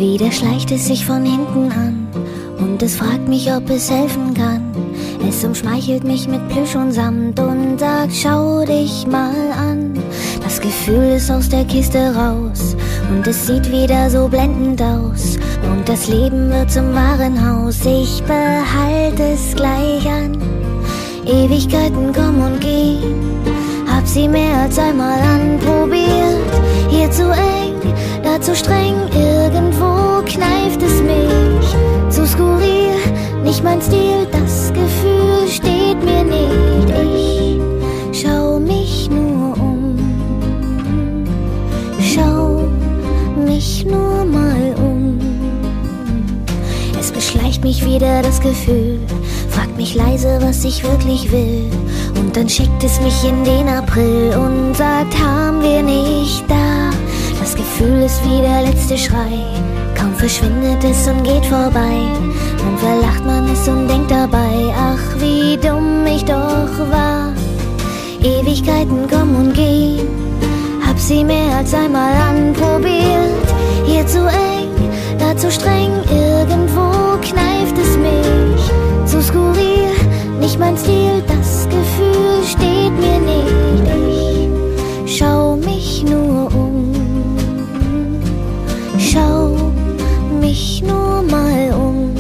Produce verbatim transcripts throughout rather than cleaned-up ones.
Wieder schleicht es sich von hinten an und es fragt mich, ob es helfen kann. Es umschmeichelt mich mit Plüsch und Samt und sagt, schau dich mal an. Das Gefühl ist aus der Kiste raus und es sieht wieder so blendend aus. Und das Leben wird zum Warenhaus, ich behalte es gleich an. Ewigkeiten kommen und gehen, hab sie mehr als einmal anprobiert. Hier zu eng, da zu streng, irgendwo kneift es mich. Zu skurril, nicht mein Stil, das Gefühl steht mir nicht. Ich schau mich nur um, schau mich nur mal um. Es beschleicht mich wieder das Gefühl, fragt mich leise, was ich wirklich will. Und dann schickt es mich in den April und sagt, haben wir nicht da. Das Gefühl ist wie der letzte Schrei, kaum verschwindet es und geht vorbei. Dann verlacht man es und denkt dabei, ach wie dumm ich doch war. Ewigkeiten kommen und gehen, hab sie mehr als einmal anprobiert. Hier zu eng, da zu streng, irgendwo kneift es mich. Zu skurril, nicht mein Stil, das Gefühl steht mir nicht. Ich schau mich nur um, schau mich nur mal um.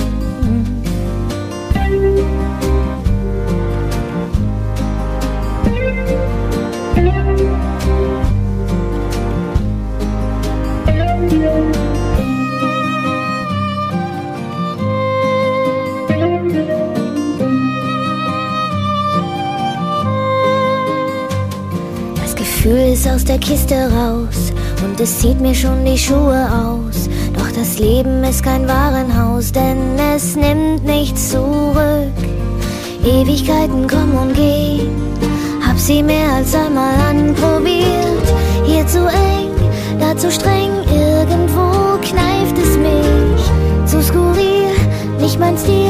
Das Gefühl ist aus der Kiste raus und es zieht mir schon die Schuhe aus. Doch das Leben ist kein Warenhaus, denn es nimmt nichts zurück. Ewigkeiten kommen und gehen, hab sie mehr als einmal anprobiert. Hier zu eng, da zu streng, irgendwo kneift es mich. Zu skurril, nicht mein Stil,